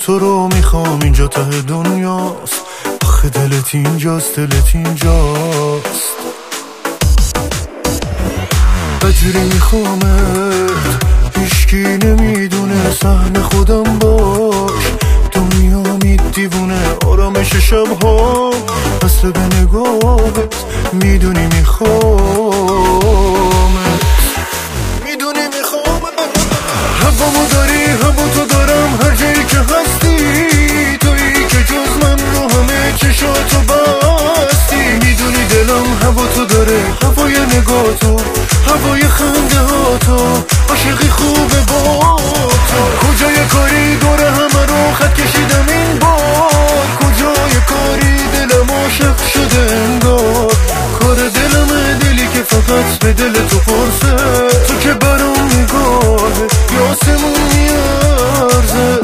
تو رو میخوام اینجا ته دنیاست، آخه دلت اینجاست، دلت اینجاست. بجوری میخوامت هیچکی نمیدونه، صحنه خودم باش، دنیا دیوونه. آرامش شبها اصل به نگاهت، میدونی میخوامت، میدونی میخوامت. هوامو داری، هوا تو دارم، هر جایی که هستی تویی که جز من رو همه چشاتو بستی. میدونی دلم هوا تو داره، هوای نگاهتو، هوای خنده هاتو، عاشقی خوبه با تو. کجای کاری دوره همه رو خط کشیدم این بار، کجای کاری دلم عاشق شده انگار. کار دلمه، دلی که فقط به دل تو پرسه، تو که برام نگاهه یا آسمون میارزه.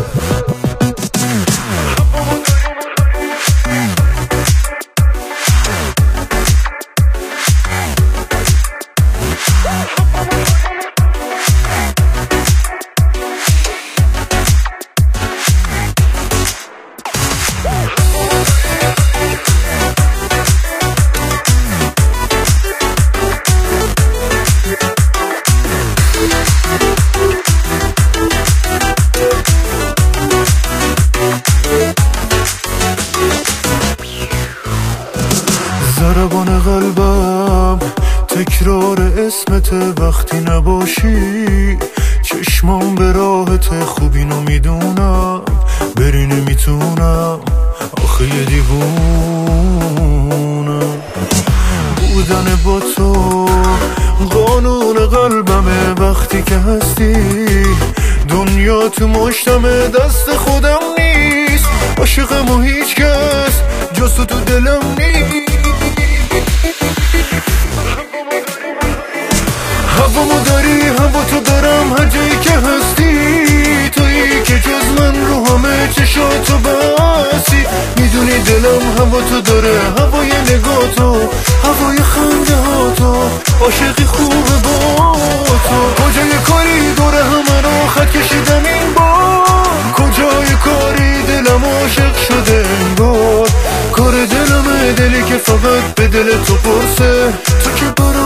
ضربان قلبم تکرار اسمت، وقتی نباشی چشمام به راحت. خوب اینو میدونم بری نمیتونم، آخه یه دیوونم. بودن با تو قانون قلبمه، وقتی که هستی دنیا تو مشتمه. دست خودم نیست، عاشقم و هیچ کس جز تو دلم نیست. هوامو داری، هوا تو دارم، هر جایی که هستی تویی که جز من رو همه چشاتو بستی. میدونی دلم هوا تو داره، هوای نگاهتو، هوای خنده هاتو، عاشقی خوبه با تو. کجای کاری دوره همه رو خط کشیدم این بار، کجای کاری دلم عاشق شده انگار. کار دلمه، دلی که فقط به دل تو پرسه، تو که برام